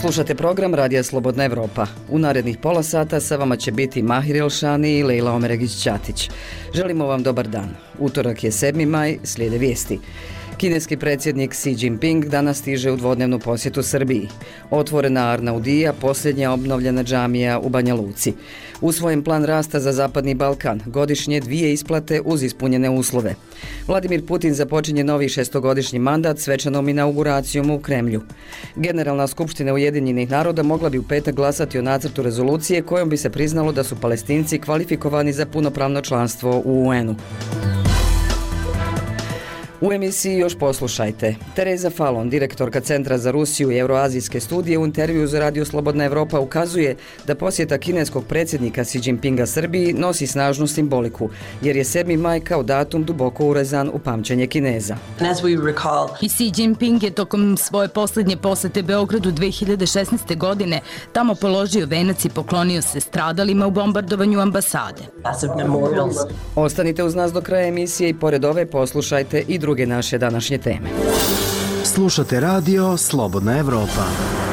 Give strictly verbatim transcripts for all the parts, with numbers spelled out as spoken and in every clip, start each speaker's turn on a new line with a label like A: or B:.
A: Slušate program Radija Slobodna Evropa. U narednih pola sata sa vama će biti Mahir Elšani i Lejla Omeregić-Ćatić. Želimo vam dobar dan. Utorak je sedmi maj, slijede vijesti. Kineski predsjednik Xi Jinping danas stiže u dvodnevnu posjetu Srbiji. Otvorena Arnaudija, posljednja obnovljena džamija u Banja Luci. Usvojen plan rasta za Zapadni Balkan, godišnje dvije isplate uz ispunjene uslove. Vladimir Putin započinje novi šestogodišnji mandat svečanom inauguracijom u Kremlju. Generalna skupština Ujedinjenih naroda mogla bi u petak glasati o nacrtu rezolucije kojom bi se priznalo da su Palestinci kvalifikovani za punopravno članstvo u U N-u. U emisiji još poslušajte. Tereza Falon, direktorka Centra za Rusiju i Euroazijske studije, u intervju za Radio Slobodna Evropa ukazuje da posjeta kineskog predsjednika Xi Jinpinga Srbiji nosi snažnu simboliku, jer je sedmi maj kao datum duboko urezan u pamćenje Kineza.
B: I Xi Jinping je tokom svoje posljednje posjete Beogradu dve hiljade šesnaeste. godine tamo položio venac i poklonio se stradalima u bombardovanju ambasade.
A: Ostanite uz nas do kraja emisije i pored ove poslušajte i druge naše današnje teme.
C: Slušate Radio Slobodna Evropa.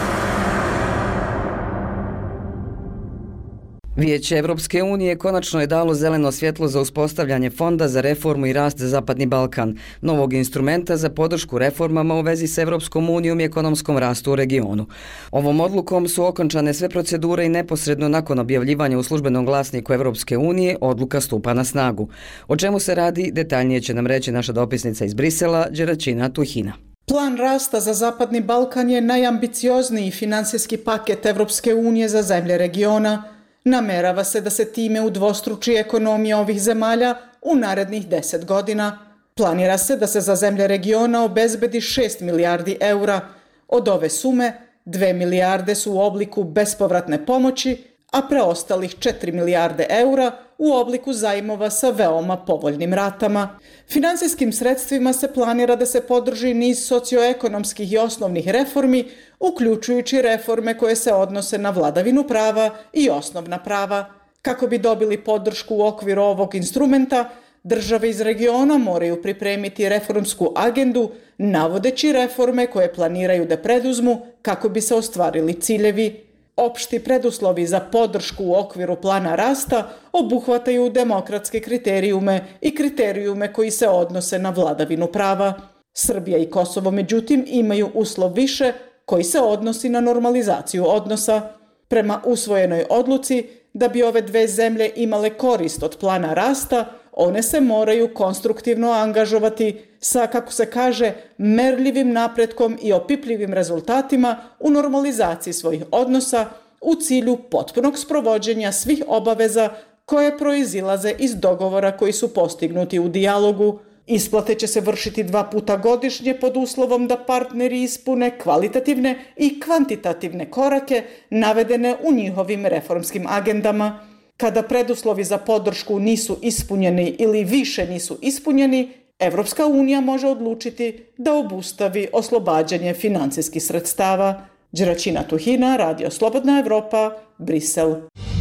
A: Vijeće Evropske unije konačno je dalo zeleno svjetlo za uspostavljanje Fonda za reformu i rast za Zapadni Balkan, novog instrumenta za podršku reformama u vezi s Evropskom unijom i ekonomskom rastu u regionu. Ovom odlukom su okončane sve procedure i neposredno nakon objavljivanja u službenom glasniku Evropske unije odluka stupa na snagu. O čemu se radi, detaljnije će nam reći naša dopisnica iz Brisela, Đeraćina Tuhina.
D: Plan rasta za Zapadni Balkan je najambiciozniji finansijski paket Evropske unije za zemlje regiona. Namerava se da se time udvostruči ekonomija ovih zemalja u narednih deset godina. Planira se da se za zemlje regiona obezbedi šest milijardi eura. Od ove sume, dve milijarde su u obliku bespovratne pomoći, a preostalih četiri milijarde eura u obliku zajmova sa veoma povoljnim ratama. Finansijskim sredstvima se planira da se podrži niz socioekonomskih i osnovnih reformi, uključujući reforme koje se odnose na vladavinu prava i osnovna prava. Kako bi dobili podršku u okviru ovog instrumenta, države iz regiona moraju pripremiti reformsku agendu, navodeći reforme koje planiraju da preduzmu kako bi se ostvarili ciljevi. Opšti preduslovi za podršku u okviru plana rasta obuhvataju demokratske kriterijume i kriterijume koji se odnose na vladavinu prava. Srbija i Kosovo, međutim, imaju uslov više koji se odnosi na normalizaciju odnosa. Prema usvojenoj odluci, da bi ove dve zemlje imale korist od plana rasta, one se moraju konstruktivno angažovati sa, kako se kaže, merljivim napretkom i opipljivim rezultatima u normalizaciji svojih odnosa u cilju potpunog sprovođenja svih obaveza koje proizilaze iz dogovora koji su postignuti u dijalogu. Isplate će se vršiti dva puta godišnje pod uslovom da partneri ispune kvalitativne i kvantitativne korake navedene u njihovim reformskim agendama. Kada preduslovi za podršku nisu ispunjeni ili više nisu ispunjeni, Evropska unija može odlučiti da obustavi oslobađanje finansijskih sredstava. Đeraćina Tuhina, Radio Slobodna Evropa, Brisel.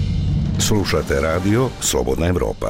E: Slušate Radio Slobodna Evropa.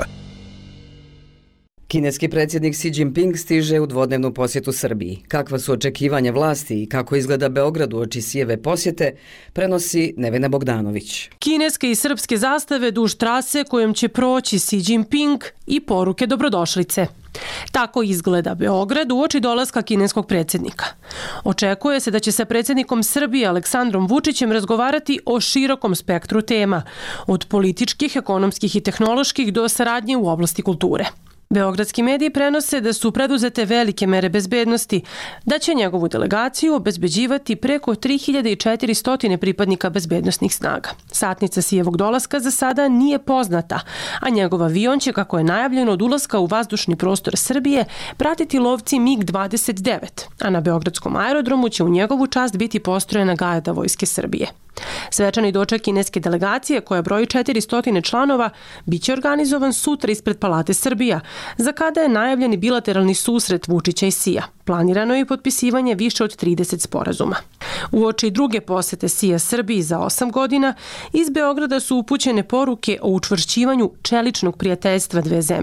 A: Kineski predsjednik Xi Jinping stiže u dvodnevnu posjetu Srbiji. Kakva su očekivanja vlasti i kako izgleda Beograd uoči Xijeve posjete, prenosi Nevena Bogdanović.
F: Kineske i srpske zastave duž trase kojom će proći Xi Jinping i poruke dobrodošlice. Tako izgleda Beograd uoči dolaska kineskog predsjednika. Očekuje se da će sa predsjednikom Srbije Aleksandrom Vučićem razgovarati o širokom spektru tema, od političkih, ekonomskih i tehnoloških do saradnje u oblasti kulture. Beogradski mediji prenose da su preduzete velike mere bezbednosti, da će njegovu delegaciju obezbeđivati preko tri hiljade četiristo pripadnika bezbednosnih snaga. Satnica Xijevog dolaska za sada nije poznata, a njegov avion će, kako je najavljeno, od ulaska u vazdušni prostor Srbije pratiti lovci mig dvadeset devet, a na Beogradskom aerodromu će u njegovu čast biti postrojena Gajada Vojske Srbije. Svečani doček kineske delegacije, koja broji četiristo članova, biće organizovan sutra ispred Palate Srbija, za kada je najavljeni bilateralni susret Vučića i Xija. Planirano je i potpisivanje više od trideset sporazuma. Uoči druge posete Xija Srbiji za osam godina, iz Beograda su upućene poruke o učvršćivanju čeličnog prijateljstva dve zemlje.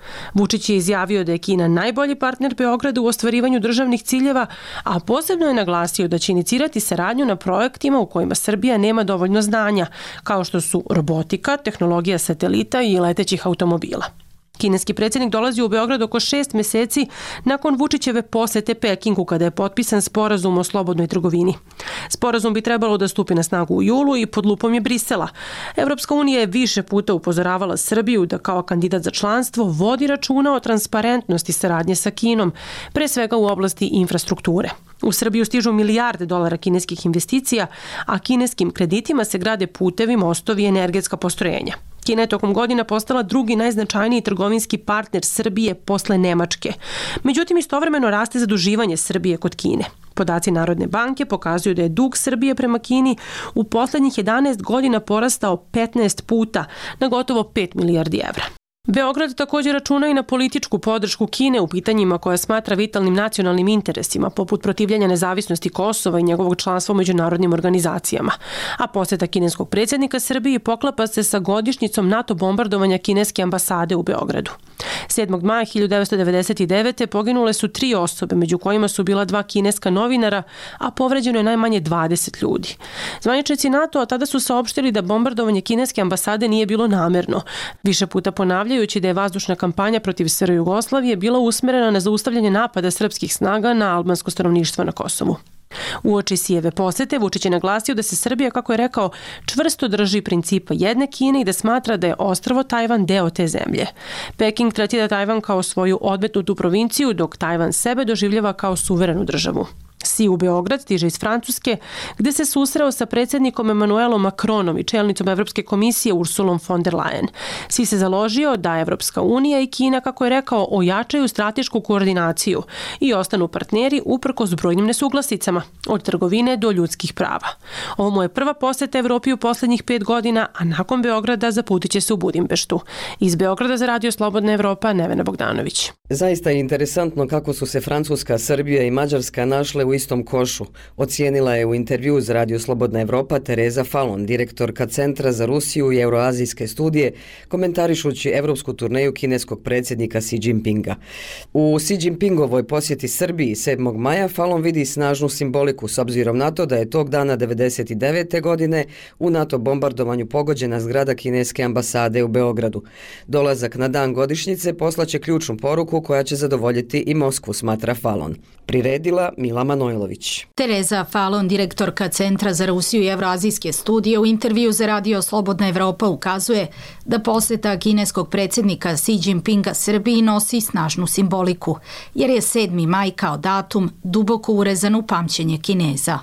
F: Vučić je izjavio da je Kina najbolji partner Beograda u ostvarivanju državnih ciljeva, a posebno je naglasio da će inicirati saradnju na projektima u kojima Srbija nema dovoljno znanja, kao što su robotika, tehnologija satelita i letećih automobila. Kineski predsjednik dolazi u Beograd oko šest meseci nakon Vučićeve posete Pekingu kada je potpisan sporazum o slobodnoj trgovini. Sporazum bi trebalo da stupi na snagu u julu i pod lupom je Brisela. Evropska unija je više puta upozoravala Srbiju da kao kandidat za članstvo vodi računa o transparentnosti saradnje sa Kinom, pre svega u oblasti infrastrukture. U Srbiju stižu milijarde dolara kineskih investicija, a kineskim kreditima se grade putevi, mostovi i energetska postrojenja. Kina je tokom godina postala drugi najznačajniji trgovinski partner Srbije posle Nemačke. Međutim, istovremeno raste zaduživanje Srbije kod Kine. Podaci Narodne banke pokazuju da je dug Srbije prema Kini u poslednjih jedanaest godina porastao petnaest puta na gotovo pet milijardi evra. Beograd također računa i na političku podršku Kine u pitanjima koja smatra vitalnim nacionalnim interesima, poput protivljenja nezavisnosti Kosova i njegovog članstva u međunarodnim organizacijama. A poseta kineskog predsjednika Srbiji poklapa se sa godišnjicom NATO bombardovanja kineske ambasade u Beogradu. sedmog maja hiljadu devetsto devedeset devete. poginule su tri osobe, među kojima su bila dva kineska novinara, a povređeno je najmanje dvadeset ljudi. Zvaničnici NATO-a tada su saopštili da bombardovanje kineske ambasade nije bilo namerno. Više puta ponavljaju da je vazdušna kampanja protiv S R Jugoslavije bila usmerena na zaustavljanje napada srpskih snaga na albansko stanovništvo na Kosovu. Uoči Sijeve posete Vučić je naglasio da se Srbija, kako je rekao, čvrsto drži principa jedne Kine i da smatra da je ostrvo Tajvan deo te zemlje. Peking tretira Tajvan kao svoju odmetnutu provinciju, dok Tajvan sebe doživljava kao suverenu državu. Si u Beograd stiže iz Francuske, gde se susreo sa predsjednikom Emmanuelom Macronom i čelnicom Evropske komisije Ursulom von der Leyen. Si se založio da Evropska unija i Kina, kako je rekao, ojačaju stratešku koordinaciju i ostanu partneri uprkos brojnim nesuglasicama, od trgovine do ljudskih prava. Ovo mu je prva poseta Evropi u poslednjih pet godina, a nakon Beograda zaputit će se u Budimpeštu. Iz Beograda za Radio Slobodna Evropa, Nevena Bogdanović.
A: Zaista je interesantno kako su se Francuska, Srbija i Mađarska našle u istom košu, ocijenila je u intervju za Radio Slobodna Evropa Tereza Fallon, direktorka Centra za Rusiju i Euroazijske studije, komentarišući evropsku turneju kineskog predsjednika Xi Jinpinga. U Xi Jinpingovoj posjeti Srbiji sedmog maja Fallon vidi snažnu simboliku s obzirom na to da je tog dana devedeset devete. godine u NATO bombardovanju pogođena zgrada kineske ambasade u Beogradu. Dolazak na dan godišnjice poslaće ključnu poruku koja će zadovoljiti i Moskvu, smatra Fallon. Priredila Mila Manojlović.
G: Tereza Fallon, direktorka Centra za Rusiju i Evroazijske studije, u intervju za Radio Slobodna Evropa ukazuje da poseta kineskog predsjednika Xi Jinpinga Srbiji nosi snažnu simboliku, jer je sedmi maj kao datum duboko urezan u pamćenje Kineza.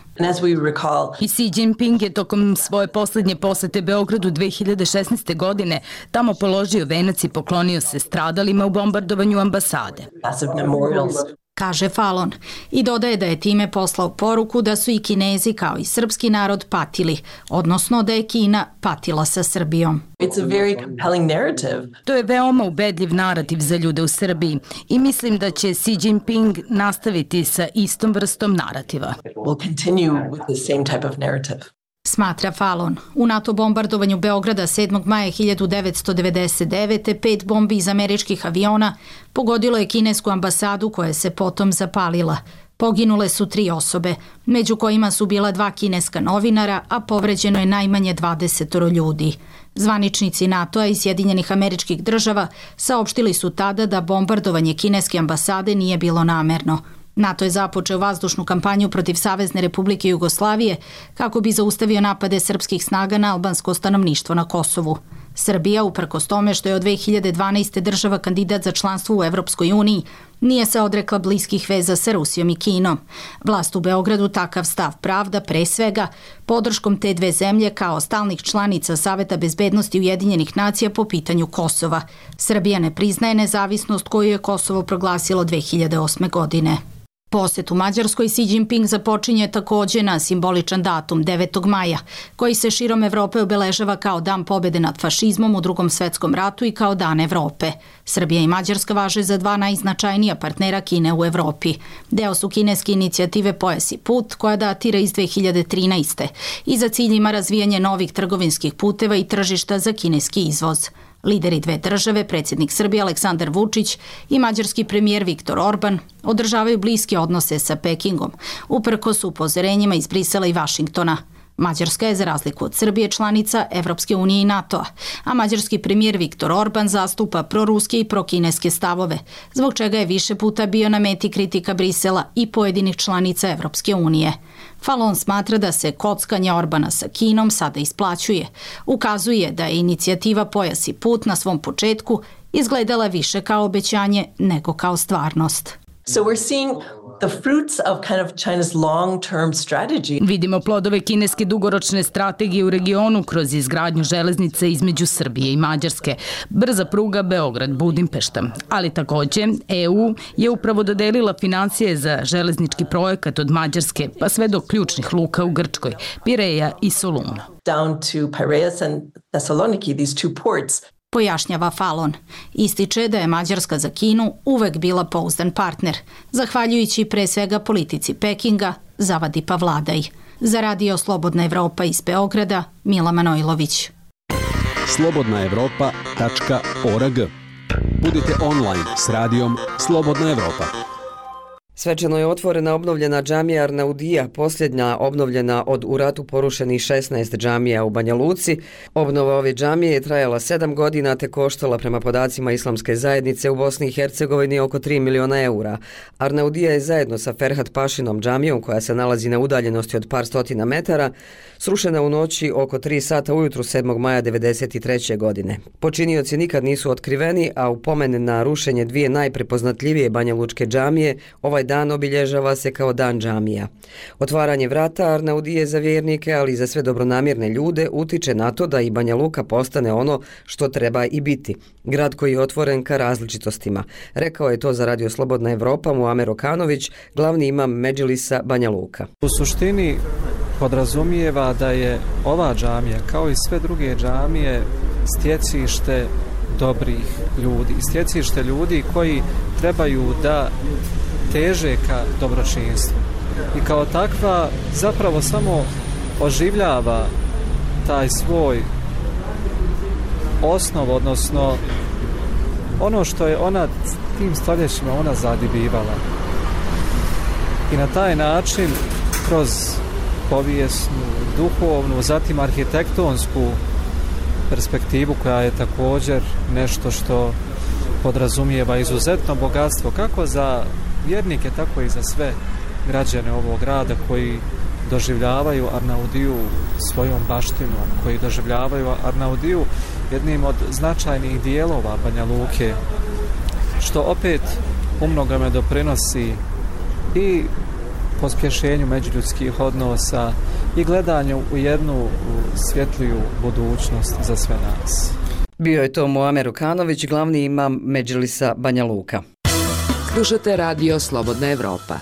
B: I Xi Jinping je tokom svoje posljednje posete Beogradu dve hiljade šesnaeste. godine tamo položio venac i poklonio se stradalima u bombardovanju ambasade,
G: kaže Fallon, i dodaje da je time poslao poruku da su i Kinezi kao i srpski narod patili, odnosno da je Kina patila sa Srbijom.
B: To je veoma ubedljiv narativ za ljude u Srbiji i mislim da će Xi Jinping nastaviti sa istom vrstom narativa.
G: Smatra Fallon. U NATO bombardovanju Beograda sedmog maja hiljadu devetsto devedeset devete. pet bombi iz američkih aviona pogodilo je kinesku ambasadu koja se potom zapalila. Poginule su tri osobe, među kojima su bila dva kineska novinara, a povređeno je najmanje dvadeset ljudi. Zvaničnici NATO-a i Sjedinjenih Američkih Država saopštili su tada da bombardovanje kineske ambasade nije bilo namerno. NATO je započeo vazdušnu kampanju protiv Savezne Republike Jugoslavije kako bi zaustavio napade srpskih snaga na albansko stanovništvo na Kosovu. Srbija, uprkos tome što je od dve hiljade dvanaeste. država kandidat za članstvo u Evropskoj uniji, nije se odrekla bliskih veza sa Rusijom i Kinom. Vlast u Beogradu takav stav pravda, pre svega, podrškom te dve zemlje kao stalnih članica Saveta bezbednosti Ujedinjenih nacija po pitanju Kosova. Srbija ne priznaje nezavisnost koju je Kosovo proglasilo dve hiljade osme. godine. Posjet u Mađarskoj Xi Jinping započinje takođe na simboličan datum devetog maja, koji se širom Evrope obeležava kao dan pobede nad fašizmom u Drugom svetskom ratu i kao dan Evrope. Srbija i Mađarska važe za dva najznačajnija partnera Kine u Evropi. Deo su kineske inicijative Pojas i put, koja datira iz dve hiljade trinaeste. i za cilj ima razvijanje novih trgovinskih puteva i tržišta za kineski izvoz. Lideri dve države, predsjednik Srbije Aleksandar Vučić i mađarski premijer Viktor Orban, održavaju bliske odnose sa Pekingom, uprkos upozorenjima iz Brisela i Vašingtona. Mađarska je, za razliku od Srbije, članica Evropske unije i NATO-a, a mađarski premijer Viktor Orban zastupa proruske i prokineske stavove, zbog čega je više puta bio na meti kritika Brisela i pojedinih članica Evropske unije. Fallon smatra da se kockanje Orbana sa Kinom sada isplaćuje. Ukazuje da je inicijativa Pojas i put na svom početku izgledala više kao obećanje nego kao stvarnost.
H: So we're seeing the fruits of kind of China's long-term strategy.
B: Vidimo plodove kineske dugoročne strategije u regionu kroz izgradnju železnice između Srbije i Mađarske, brza pruga Beograd-Budimpešta. Ali takođe, E U je upravo dodelila financije za železnički projekat od Mađarske pa sve do ključnih luka u Grčkoj, Pireja i Soluna.
H: Down to Piraeus and Thessaloniki, these two ports.
G: Pojašnjava Fallon. Ističe da je Mađarska za Kinu uvek bila pouzdan partner, zahvaljujući pre svega politici Pekinga, zavadi pa vladaj. Za Radio Slobodna Evropa iz Beograda, Mila Manojlović.
C: slobodna evropa tačka org. Budite online s radijom Slobodna Evropa.
A: Svečano je otvorena obnovljena džamija Arnaudija, posljednja obnovljena od u ratu porušenih šesnaest džamija u Banja Luci. Obnova ove džamije je trajala sedam godina te koštala prema podacima Islamske zajednice u Bosni i Hercegovini oko tri miliona eura. Arnaudija je zajedno sa Ferhat Pašinom džamijom, koja se nalazi na udaljenosti od par stotina metara, srušena u noći oko tri sata ujutru sedmog maja devedeset treće. godine. Počinioci nikad nisu otkriveni, a u pomen na rušenje dvije najprepoznatljivije banjalučke džamije, ovaj dan obilježava se kao dan džamija. Otvaranje vrata Arnaudije za vjernike, ali i za sve dobronamjerne ljude, utiče na to da i Banja Luka postane ono što treba i biti. Grad koji je otvoren ka različitostima. Rekao je to za Radio Slobodna Evropa Muamer Okanović, glavni imam Medžlisa Banja Luka.
I: U suštini podrazumijeva da je ova džamija, kao i sve druge džamije, stjecište dobrih ljudi, stjecište ljudi koji trebaju da teže ka dobročinstvu. I kao takva zapravo samo oživljava taj svoj osnov, odnosno ono što je ona tim stoljećima ona zadibivala. I na taj način kroz povijesnu, duhovnu, zatim arhitektonsku perspektivu koja je također nešto što podrazumijeva izuzetno bogatstvo kako za vjernike, tako i za sve građane ovog grada koji doživljavaju Arnaudiju svojom baštinom, koji doživljavaju Arnaudiju jednim od značajnih dijelova Banja Luke, što opet umnogome doprinosi i pospješenju međuljudskih odnosa i gledanju u jednu svjetliju budućnost za sve nas.
A: Bio je to Muamer Okanović, glavni imam Medžlisa Banja Luka.
J: Slušate Radio Slobodna Evropa.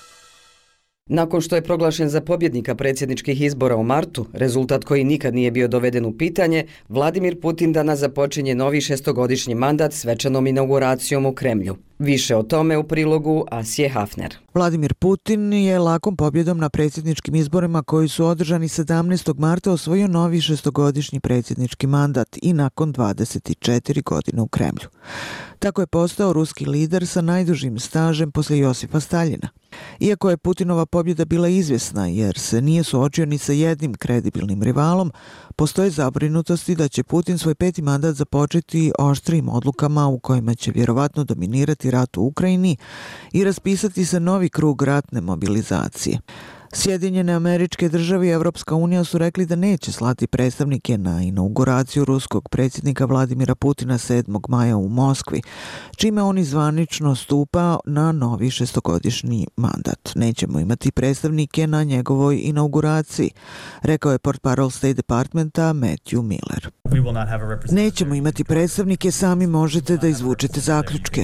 A: Nakon što je proglašen za pobjednika predsjedničkih izbora u martu, rezultat koji nikad nije bio doveden u pitanje, Vladimir Putin danas započinje novi šestogodišnji mandat svečanom inauguracijom u Kremlju. Više o tome u prilogu Asije Hafner.
K: Vladimir Putin je lakom pobjedom na predsjedničkim izborima koji su održani sedamnaestog marta osvojio novi šestogodišnji predsjednički mandat i nakon dvadeset četiri godine u Kremlju. Tako je postao ruski lider sa najdužim stažem poslije Josipa Staljina. Iako je Putinova pobjeda bila izvjesna jer se nije suočio ni sa jednim kredibilnim rivalom, postoje zabrinutosti da će Putin svoj peti mandat započeti oštrijim odlukama u kojima će vjerovatno dominirati rat u Ukrajini i raspisati se novi krug ratne mobilizacije. Sjedinjene Američke Države i Evropska unija su rekli da neće slati predstavnike na inauguraciju ruskog predsjednika Vladimira Putina sedmog maja u Moskvi, čime on zvanično stupa na novi šestogodišnji mandat. Nećemo imati predstavnike na njegovoj inauguraciji, rekao je portparol State Departmenta Matthew Miller. Nećemo imati predstavnike, sami možete da izvučete zaključke.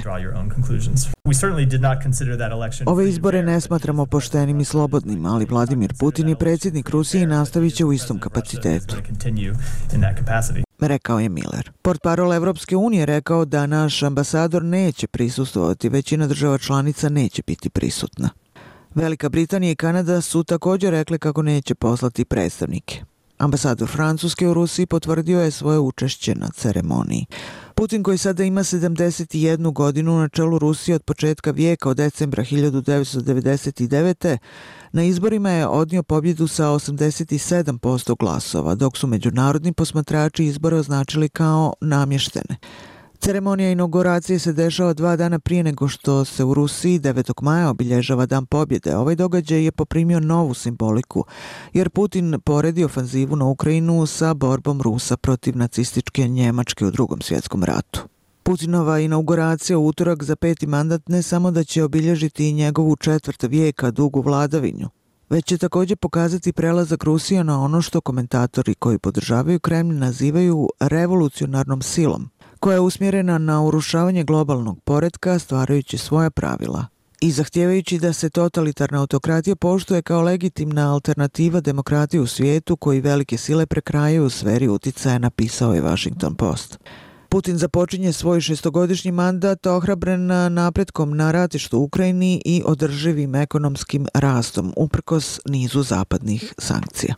K: Ove izbore ne smatramo poštenim i slobodnim, ali Vladimir Putin je predsjednik Rusije i nastavit će u istom kapacitetu, rekao je Miller. Portparol Evropske unije rekao da naš ambasador neće prisustvovati, većina država članica neće biti prisutna. Velika Britanija i Kanada su također rekli kako neće poslati predstavnike. Ambasador Francuske u Rusiji potvrdio je svoje učešće na ceremoniji. Putin, koji sada ima sedamdeset jednu godinu na čelu Rusije od početka vijeka od decembra hiljadu devetsto devedeset devete. na izborima je odnio pobjedu sa osamdeset sedam posto glasova, dok su međunarodni posmatrači izbore označili kao namještene. Ceremonija inauguracije se dešava dva dana prije nego što se u Rusiji devetog maja obilježava Dan pobjede. Ovaj događaj je poprimio novu simboliku, jer Putin poredi ofanzivu na Ukrajinu sa borbom Rusa protiv nacističke Njemačke u Drugom svjetskom ratu. Putinova inauguracija u utorak za peti mandat ne samo da će obilježiti njegovu četvrt vijeka dugu vladavinju, već će također pokazati prelazak Rusije na ono što komentatori koji podržavaju Kremlj nazivaju revolucionarnom silom, koja je usmjerena na urušavanje globalnog poretka stvarajući svoja pravila i zahtijevajući da se totalitarna autokratija poštuje kao legitimna alternativa demokratiji u svijetu koji velike sile prekrajaju u sferi uticaja, napisao je Washington Post. Putin započinje svoj šestogodišnji mandat ohrabren napretkom na ratištu u Ukrajini i održivim ekonomskim rastom, uprkos nizu zapadnih sankcija.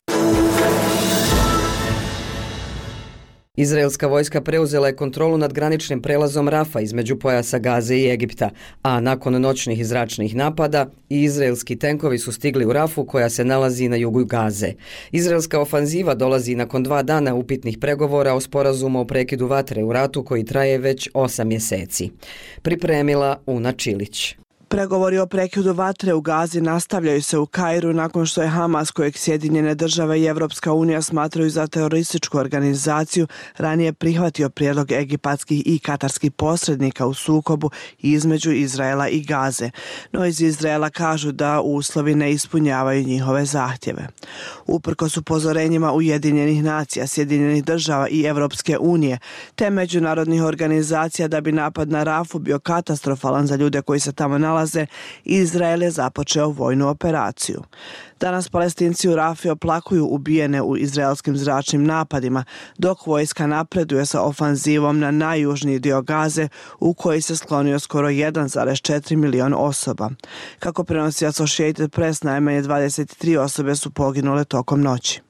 A: Izraelska vojska preuzela je kontrolu nad graničnim prelazom Rafa između pojasa Gaze i Egipta, a nakon noćnih i zračnih napada i izraelski tenkovi su stigli u Rafu koja se nalazi na jugu Gaze. Izraelska ofanziva dolazi nakon dva dana upitnih pregovora o sporazumu o prekidu vatre u ratu koji traje već osam mjeseci. Pripremila Una Čilić.
L: Pregovori o prekidu vatre u Gazi nastavljaju se u Kairu nakon što je Hamas, kojeg Sjedinjene države i Evropska unija smatraju za terorističku organizaciju, ranije prihvatio prijedlog egipatskih i katarskih posrednika u sukobu između Izraela i Gaze. No iz Izraela kažu da uslovi ne ispunjavaju njihove zahtjeve. Uprkos upozorenjima Ujedinjenih nacija, Sjedinjenih država i Evropske unije, te međunarodnih organizacija da bi napad na Rafu bio katastrofalan za ljude koji se tamo nalaze, Izrael je započeo vojnu operaciju. Danas Palestinci u Rafi oplakuju ubijene u izraelskim zračnim napadima, dok vojska napreduje sa ofanzivom na najjužniji dio Gaze, u koji se sklonio skoro jedan zarez četiri miliona osoba. Kako prenosi Associated Press, najmanje dvadeset tri osobe su poginule tokom noći.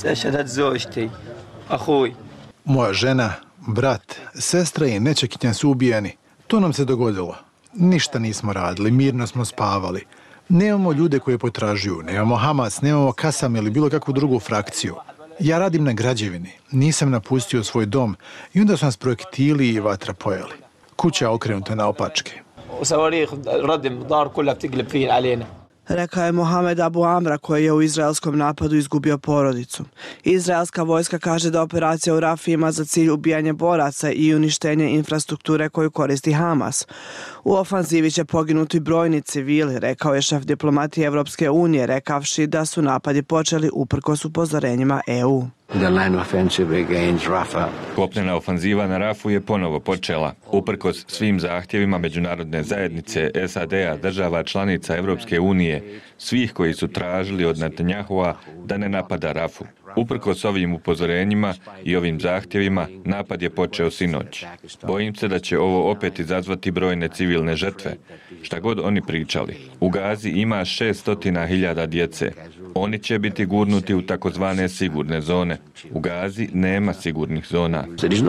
M: Moja žena, brat, sestra i nećakinja su ubijeni. To nam se dogodilo. Ništa nismo radili, mirno smo spavali. Nemamo ljude koje potražuju, nemamo Hamas, nemamo Kasam ili bilo kakvu drugu frakciju. Ja radim na građevini, nisam napustio svoj dom i onda su nas projektili i vatra pojeli. Kuća je okrenuta naopačke.
L: Rekao je Mohamed Abu Amra, koji je u izraelskom napadu izgubio porodicu. Izraelska vojska kaže da operacija u Rafi ima za cilj ubijanje boraca i uništenje infrastrukture koju koristi Hamas. U ofanzivi će poginuti brojni civili, rekao je šef diplomatije Evropske unije, rekavši da su napadi počeli uprkos upozorenjima E U.
N: Kopnena ofanziva na Rafu je ponovo počela. Uprkos svim zahtjevima međunarodne zajednice, S A D-a, država članica Evropske unije, svih koji su tražili od Netanjahua da ne napada Rafu. Uprkos ovim upozorenjima i ovim zahtjevima, napad je počeo sinoć. Bojim se da će ovo opet izazvati brojne civilne žrtve. Šta god oni pričali. U Gazi ima šesto hiljada djece. Oni će biti gurnuti u takozvane sigurne zone. U Gazi nema sigurnih zona.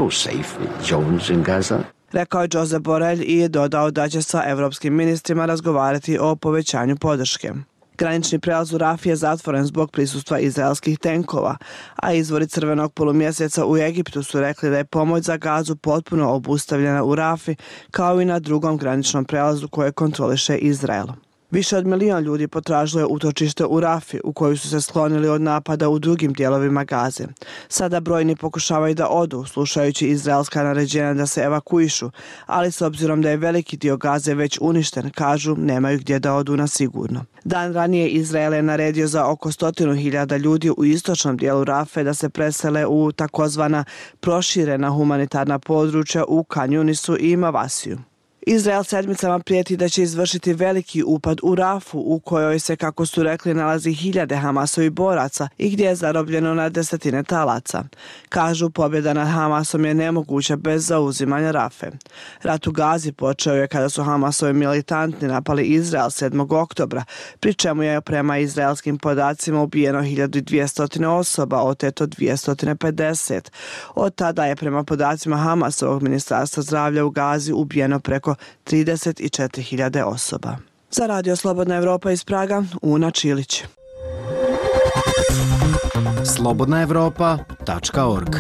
L: Rekao je Josep Borrell i je dodao da će sa evropskim ministrima razgovarati o povećanju podrške. Granični prelaz u Rafi je zatvoren zbog prisustva izraelskih tenkova, a izvori Crvenog polumjeseca u Egiptu su rekli da je pomoć za Gazu potpuno obustavljena u Rafi, kao i na drugom graničnom prelazu koje kontroliše Izrael. Više od milion ljudi potražilo je utočište u Rafi, u koju su se sklonili od napada u drugim dijelovima Gaze. Sada brojni pokušavaju da odu, slušajući izraelska naređenja da se evakuišu, ali s obzirom da je veliki dio Gaze već uništen, kažu, nemaju gdje da odu na sigurno. Dan ranije Izrael je naredio za oko stotinu hiljada ljudi u istočnom dijelu Rafe da se presele u takozvana proširena humanitarna područja u Kan Yunisu i Mavasiju. Izrael sedmicama prijeti da će izvršiti veliki upad u Rafu, u kojoj se, kako su rekli, nalazi hiljade Hamasovih boraca i gdje je zarobljeno na desetine talaca. Kažu, pobjeda nad Hamasom je nemoguća bez zauzimanja Rafe. Rat u Gazi počeo je kada su Hamasovi militanti napali Izrael sedmog oktobra, pri čemu je prema izraelskim podacima ubijeno hiljadu dvjesto osoba, oteto dvjesto pedeset. Od tada je prema podacima Hamasovog ministarstva zdravlja u Gazi ubijeno preko trideset četiri hiljade osoba. Za Radio Slobodna Evropa iz Praga, Una Čilić.
O: slobodna evropa tačka org.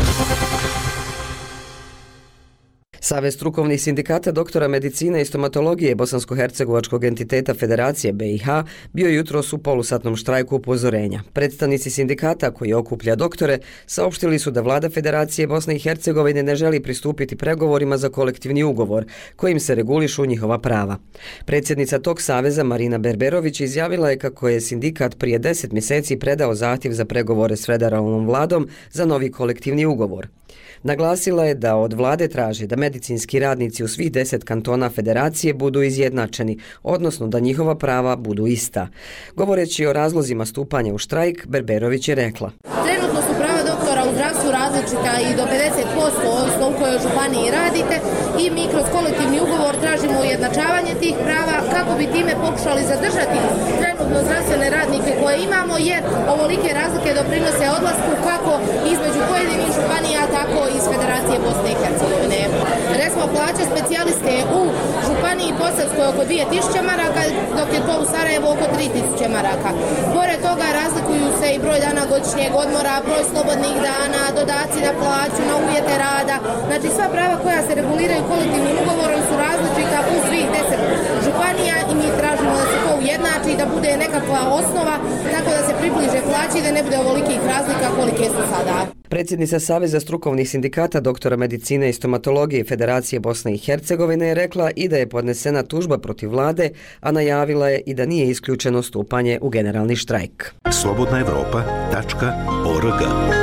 A: Savez strukovnih sindikata doktora medicine i stomatologije bosansko-hercegovačkog entiteta Federacije B i H bio jutros u polusatnom štrajku upozorenja. Predstavnici sindikata koji okuplja doktore saopštili su da vlada Federacije Bosne i Hercegovine ne želi pristupiti pregovorima za kolektivni ugovor kojim se regulišu njihova prava. Predsjednica tog saveza Marina Berberović izjavila je kako je sindikat prije deset mjeseci predao zahtjev za pregovore s federalnom vladom za novi kolektivni ugovor. Naglasila je da od vlade traži da medicinski radnici u svih deset kantona Federacije budu izjednačeni, odnosno da njihova prava budu ista. Govoreći o razlozima stupanja u štrajk, Berberović je rekla:
P: Trenutno su prava doktora u zdravstvu različita i do pedeset posto ovisno u kojoj županiji radite i mi kroz kolektivni ugovor tražimo ujednačavanje tih prava kako bi time pokušali zadržati trenutno zdravstvene radnike koje imamo, jer ovolike razlike doprinose odlasku kako između pojedinih županija, tako i iz Federacije Bosne i Hercegovine. Recimo, plaća specijaliste u županiji Posavskoj oko dvije tisuće maraka, dok je to u Sarajevu oko tri tisuće maraka. Pored toga razlikuju se i broj dana godišnjeg odmora, broj slobodnih dana, dodaci na plaću, na uvjete rada. Znači, sva prava koja se reguliraju kolektivnim ugovorom su različita u svih deset županija i mi tražimo da se to ujednači i da bude nekakva osnova tako da se približe plaći i da ne bude ovolikih razlika kolike su sada.
A: Predsjednica Saveza strukovnih sindikata doktora medicine i stomatologije Federacije Bosne i Hercegovine je rekla i da je podnesena tužba protiv vlade, a najavila je i da nije isključeno stupanje u generalni štrajk.
E: slobodna evropa tačka org.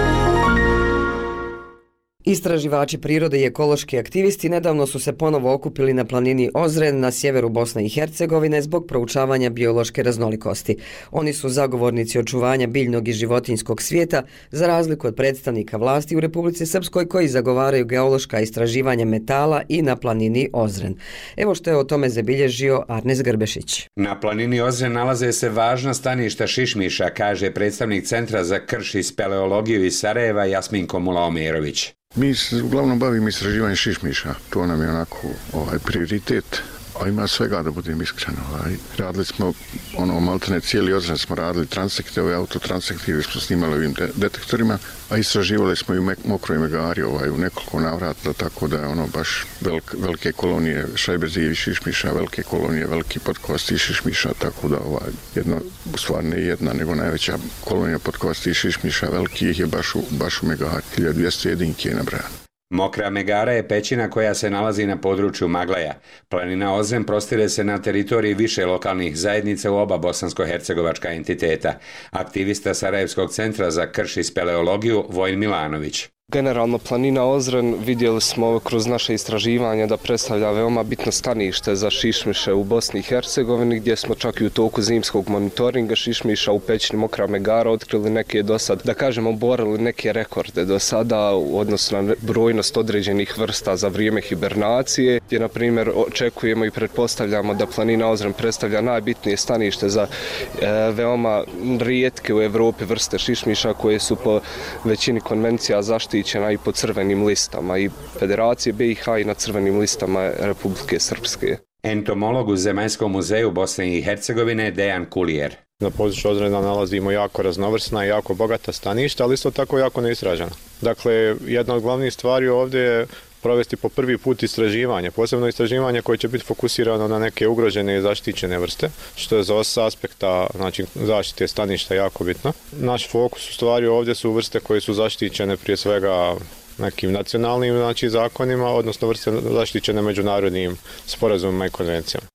A: Istraživači prirode i ekološki aktivisti nedavno su se ponovo okupili na planini Ozren na sjeveru Bosne i Hercegovine zbog proučavanja biološke raznolikosti. Oni su zagovornici očuvanja biljnog i životinjskog svijeta, za razliku od predstavnika vlasti u Republici Srpskoj koji zagovaraju geološka istraživanja metala i na planini Ozren. Evo što je o tome zabilježio Arnes Grbešić.
Q: Na planini Ozren nalaze se važna staništa šišmiša, kaže predstavnik Centra za krš i speleologiju iz Sarajeva Jasmin Komula-Omerović.
R: Mi se uglavnom bavimo istraživanjem šišmiša, to nam je onako ovaj, prioritet, a ima svega da budem iskren. Ovaj. Radili smo, ono, maltene cijeli Ozren smo radili transekte, ove autotransektive smo snimali ovim de- detektorima, a istraživali smo i u mokroj megari ovaj, u nekoliko navrata, tako da je ono baš velik, velike kolonije šajbezijevi šišmiša, velike kolonije, veliki potkosti šišmiša, tako da ovaj, jedno, u stvari ne jedna, nego najveća kolonija potkosti šišmiša, veliki ih je baš u, baš u megari, hiljadu dvjesto jedinke je nabrajano.
Q: Mokra megara je pećina koja se nalazi na području Maglaja. Planina Ozren prostire se na teritoriji više lokalnih zajednica u oba bosansko-hercegovačka entiteta. Aktivista Sarajevskog centra za krš i speleologiju Vojin Milanović.
S: Generalno planina Ozren vidjeli smo kroz naše istraživanje da predstavlja veoma bitno stanište za šišmiše u Bosni i Hercegovini, gdje smo čak i u toku zimskog monitoringa šišmiša u pećini Mokra megara otkrili neke do sad, da kažemo, borili neke rekorde do sada u odnosu na brojnost određenih vrsta za vrijeme hibernacije, gdje na primjer očekujemo i pretpostavljamo da planina Ozren predstavlja najbitnije stanište za e, veoma rijetke u Evropi vrste šišmiša koje su po većini konvencija zaštićene i po crvenim listama i Federacije B i H i na crvenim listama Republike Srpske.
Q: Entomolog u Zemaljskom muzeju Bosne i Hercegovine Dejan Kulijer.
T: Na području Ozrena nalazimo jako raznovrsna i jako bogata staništa, ali isto tako jako neistražena. Dakle, jedna od glavnih stvari ovdje je provesti po prvi put istraživanje, posebno istraživanje koje će biti fokusirano na neke ugrožene i zaštićene vrste, što je za os aspekta, znači, zaštite staništa jako bitno. Naš fokus u stvari ovdje su vrste koje su zaštićene prije svega nekim nacionalnim, znači, zakonima, odnosno vrste zaštićene međunarodnim sporazumima i konvencijama.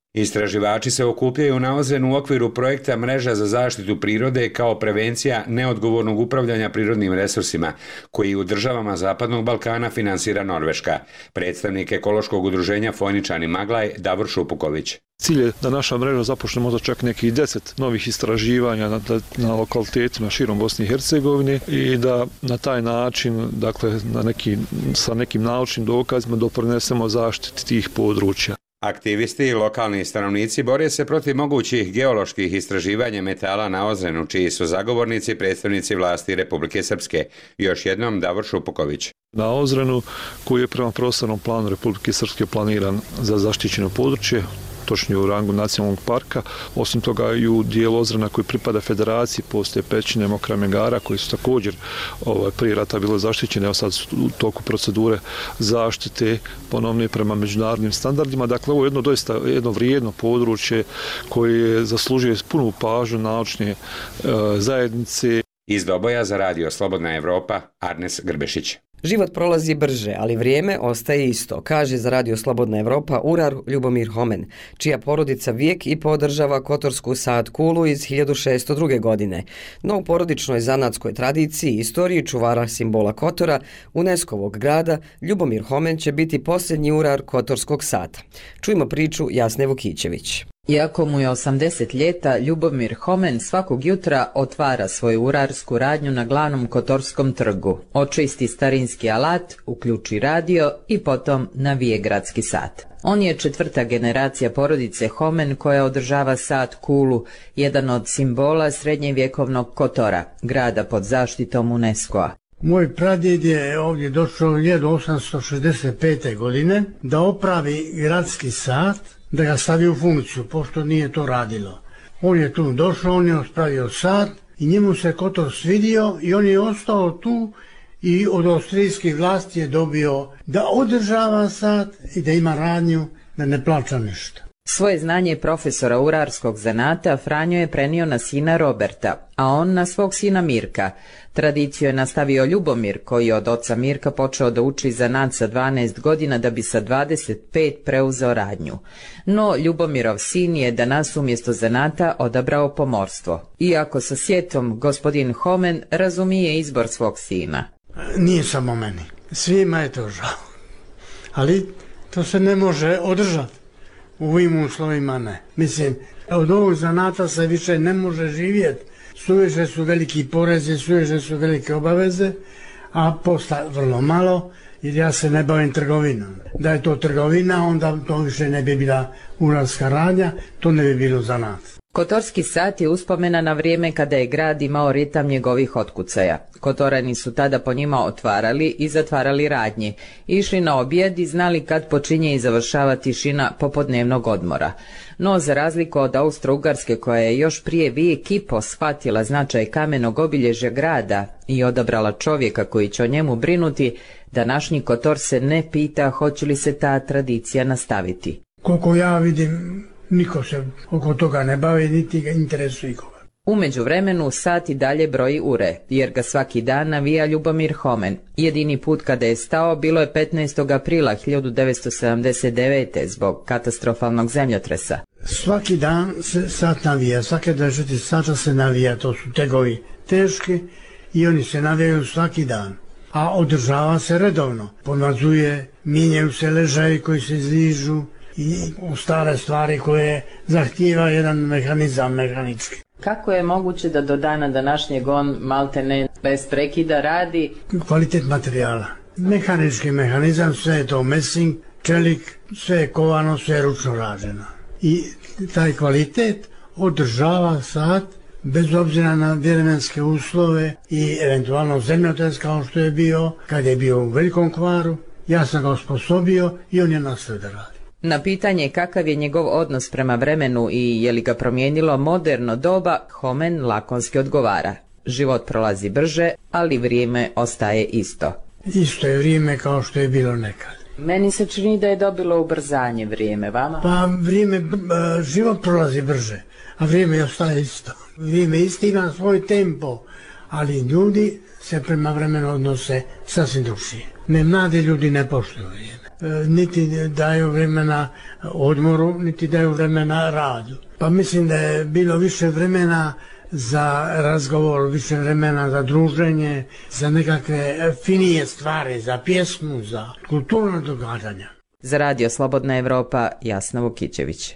Q: Istraživači se okupljaju na Ozrenu u okviru projekta Mreža za zaštitu prirode kao prevencija neodgovornog upravljanja prirodnim resursima, koji u državama Zapadnog Balkana finansira Norveška. Predstavnik ekološkog udruženja Fojničani Maglaj Davor Šupuković.
U: Cilj je da naša mreža započne možda čak nekih deset novih istraživanja na, na lokalitetima širom Bosne i Hercegovine i da na taj način, dakle, na neki, sa nekim naučnim dokazima doprinesemo zaštiti tih područja.
Q: Aktivisti i lokalni stanovnici bore se protiv mogućih geoloških istraživanja metala na Ozrenu, čiji su zagovornici predstavnici vlasti Republike Srpske. Još jednom Davor Šupuković.
U: Na Ozrenu, koji je prema prostornom planu Republike Srpske planiran za zaštićeno područje, točnije u rangu nacionalnog parka. Osim toga i u dijelu Ozrena koji pripada federaciji postoje pećine Mokra Megara koji su također ovaj, prije rata bile zaštićene, evo sad su u toku procedure zaštite ponovne prema međunarodnim standardima. Dakle, ovo je jedno doista jedno vrijedno područje koje zaslužuje punu pažnju naučne e, zajednice.
Q: Iz Doboja za radio Slobodna Evropa, Arnes Grbešić.
A: Život prolazi brže, ali vrijeme ostaje isto, kaže za radio Slobodna Evropa urar Ljubomir Homen, čija porodica vijek i podržava kotorsku sad kulu iz hiljadu šesto druge. godine. No u porodičnoj zanatskoj tradiciji i istoriji čuvara simbola Kotora, UNESCO-vog grada, Ljubomir Homen će biti posljednji urar kotorskog sata. Čujmo priču Jasne Vukićević.
V: Iako mu je osamdeset ljeta, Ljubomir Homen svakog jutra otvara svoju urarsku radnju na glavnom Kotorskom trgu, očisti starinski alat, uključi radio i potom navije gradski sat. On je četvrta generacija porodice Homen koja održava sat kulu, jedan od simbola srednjevjekovnog Kotora, grada pod zaštitom UNESCO-a.
W: Moj pradjed je ovdje došao hiljadu osamsto šezdeset pete. godine da opravi gradski sat, da ga stavi u funkciju, pošto nije to radilo. On je tu došao, on je ospravio sat i njemu se Kotor svidio i on je ostao tu i od austrijskih vlasti je dobio da održava sat i da ima radnju, da ne plaća ništa.
V: Svoje znanje profesora urarskog zanata Franjo je prenio na sina Roberta, a on na svog sina Mirka. Tradiciju je nastavio Ljubomir, koji je od oca Mirka počeo da uči zanat sa dvanaest godina da bi sa dvadeset pet preuzeo radnju. No Ljubomirov sin je danas umjesto zanata odabrao pomorstvo. Iako sa sjetom gospodin Homen razumije izbor svog sina.
W: Nije samo meni, svima je to žao, ali to se ne može održati. U ovim uslovima ne. Mislim, od ovog zanata se više ne može živjeti. Suviše su veliki porezi, suviše su velike obaveze, a posla vrlo malo, jer ja se ne bavim trgovinom. Da je to trgovina, onda to više ne bi bila urarska radnja, to ne bi bilo zanat.
V: Kotorski sat je uspomena na vrijeme kada je grad imao ritam njegovih otkucaja. Kotorani su tada po njima otvarali i zatvarali radnje, išli na objed i znali kad počinje i završava tišina popodnevnog odmora. No, za razliku od Austro-Ugarske koja je još prije vijek i po shvatila značaj kamenog obilježja grada i odabrala čovjeka koji će o njemu brinuti, današnji Kotor se ne pita hoće li se ta tradicija nastaviti.
W: Koliko ja vidim, niko se oko toga ne bavi, niti ga interesuje ikoga.
V: U međuvremenu sat i dalje broji ure, jer ga svaki dan navija Ljubomir Homen. Jedini put kada je stao bilo je petnaestog aprila hiljadu devetsto sedamdeset devete. zbog katastrofalnog zemljotresa.
W: Svaki dan se sat navija, svake dvadeset četiri sata se navija, to su tegovi teški i oni se navijaju svaki dan. A održava se redovno, pomazuje, mijenjaju se ležaji koji se izližu i ostale stvari koje zahtijeva jedan mehanizam mehanički.
V: Kako je moguće da do dana današnjeg on maltene bez prekida radi?
W: Kvalitet materijala. Mehanički mehanizam, sve je to mesing, čelik, sve je kovano, sve je ručno rađeno. I taj kvalitet održava sat bez obzira na vremenske uslove i eventualno zemljotres kao što je bio, kad je bio u velikom kvaru. Ja sam ga osposobio i on je nastavio da radi.
V: Na pitanje kakav je njegov odnos prema vremenu i je li ga promijenilo moderno doba, Homen lakonski odgovara. Život prolazi brže, ali vrijeme ostaje isto.
W: Isto je vrijeme kao što je bilo nekad.
V: Meni se čini da je dobilo ubrzanje vrijeme, vama?
W: Pa vrijeme, život prolazi brže, a vrijeme ostaje isto. Vrijeme isto ima svoj tempo, ali ljudi se prema vremenu odnose sasvim drugčije. Ne, mladi ljudi ne poštuju vrijeme. niti daju vremena odmoru, niti daju vremena radu. Pa mislim da je bilo više vremena za razgovor, više vremena za druženje, za nekakve finije stvari, za pjesmu, za kulturno događanja.
V: Za Radio Slobodna Evropa, Jasna Vukićević.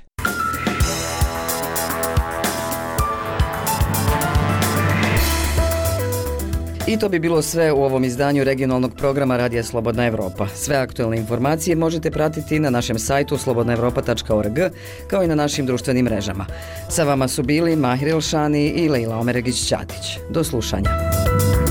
A: I to bi bilo sve u ovom izdanju regionalnog programa Radija Slobodna Evropa. Sve aktualne informacije možete pratiti na našem sajtu slobodna evropa tačka org kao i na našim društvenim mrežama. Sa vama su bili Mahir Elšani i Leila Omeregić-Ćatić. Do slušanja.